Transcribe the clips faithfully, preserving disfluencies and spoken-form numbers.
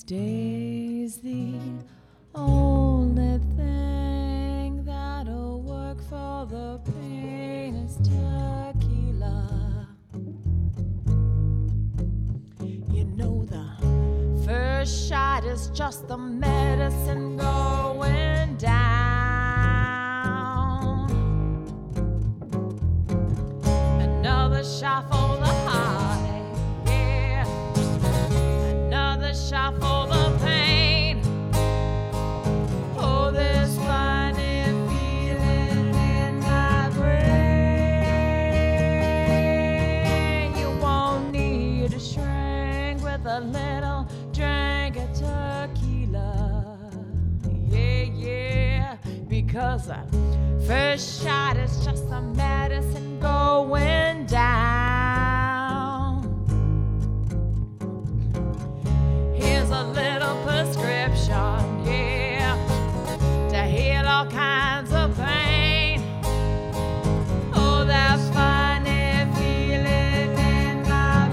Stay's the only thing that'll work for the pain is tequila. You know the first shot is just the medicine going down. Another shot for the heartache, yeah. Another shot for the pain. Oh, this funny feeling in my brain. You won't need a shrink with a little drink of tequila. Yeah, yeah. Because the first shot is just the medicine going down. Here's a little prescription, yeah, to heal all kinds of pain. Oh, that funny feeling in my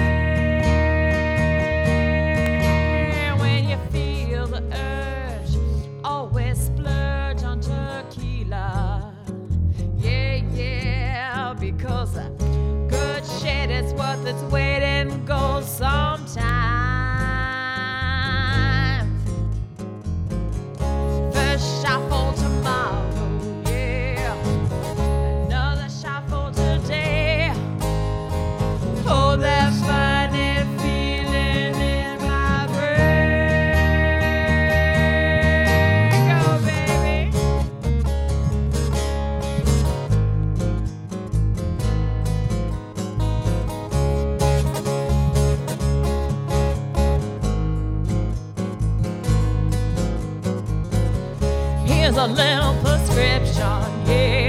brain. When you feel the urge, always splurge on tequila. Yeah, yeah, because a good shit is worth its weight in gold sometimes. First shot for tomorrow, yeah. Another shot for today. Oh, that funny feeling in my brain. Go, baby. Here's a little prescription, yeah,